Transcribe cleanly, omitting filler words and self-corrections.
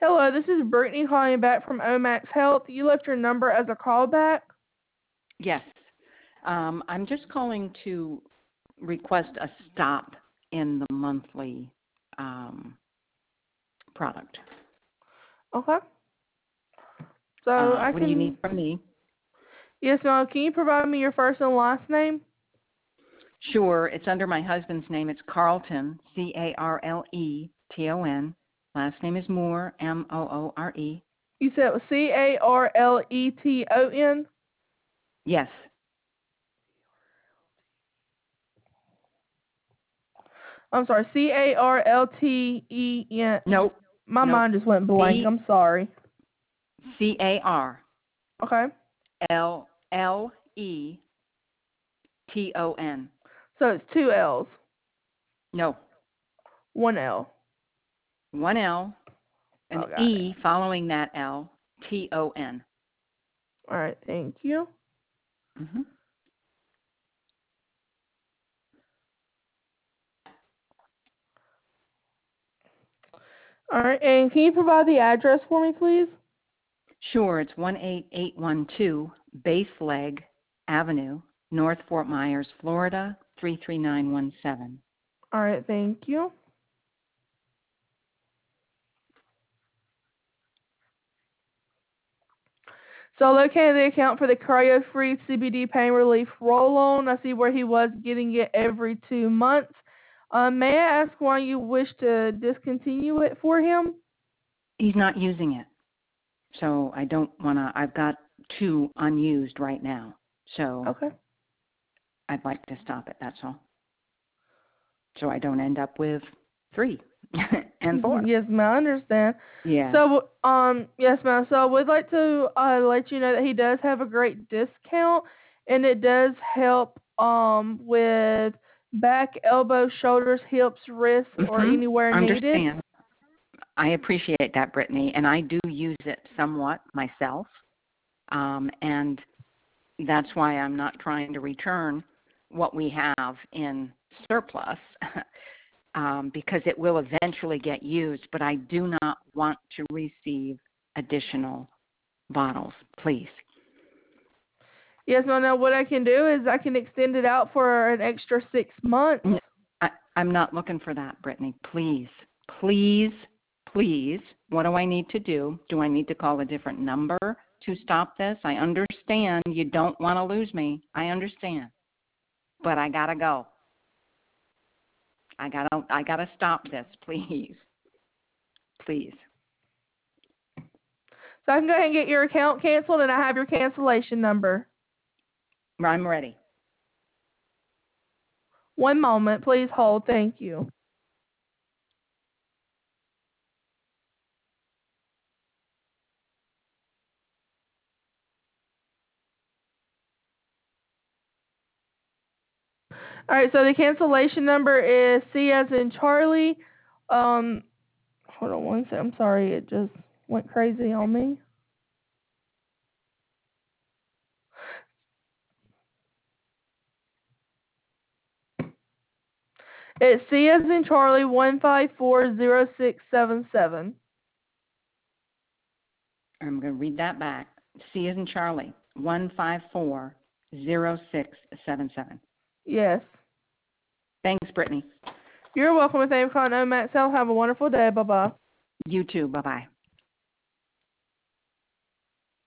Hello, this is Brittany calling back from Omax Health. You left your number as a callback. Yes. I'm just calling to request a stop in the monthly product. Okay. So I What do you need can. from me? Yes, ma'am. Can you provide me your first and last name? Sure. It's under my husband's name. It's Carleton, Carleton. Last name is Moore, Moore. You said it was Carleton. Yes. I'm sorry, Carlten. Nope. My Nope. mind just went blank. I'm sorry. Carleton. Okay. So it's two L's, No. one L. One L, an Oh, got it. E following that L, Ton. All right. Thank you. Mm-hmm. All right. And can you provide the address for me, please? Sure, it's 18812 Base Leg Avenue, North Fort Myers, Florida, 33917. All right. Thank you. So located the account for the cryo-free CBD pain relief roll-on. I see where he was getting it every 2 months. May I ask why you wish to discontinue it for him? He's not using it, so I don't want to. I've got 2 unused right now, so Okay. I'd like to stop it, that's all. So I don't end up with 3 and 4. Yes, ma'am, I understand. Yeah. So, yes, ma'am. So I would like to let you know that he does have a great discount, and it does help with back, elbows, shoulders, hips, wrists, or anywhere needed. Understand. I appreciate that, Brittany, and I do use it somewhat myself, and that's why I'm not trying to return what we have in surplus because it will eventually get used, but I do not want to receive additional bottles, please. Yes, ma'am. Now, what I can do is I can extend it out for an extra 6 months. I'm not looking for that, Brittany. Please, please, please. What do I need to do? Do I need to call a different number to stop this? I understand you don't want to lose me. I understand. But I gotta go. I gotta stop this, please. Please. So I can go ahead and get your account canceled, and I have your cancellation number. I'm ready. One moment, please hold. Thank you. All right, so the cancellation number is C as in Charlie. Hold on one second. I'm sorry, it just went crazy on me. It's C as in Charlie 1540677. I'm going to read that back. C as in Charlie, 1540677. Yes. Thanks, Brittany. You're welcome. With Aim Con Omax Health. Have a wonderful day. Bye-bye. You too. Bye-bye.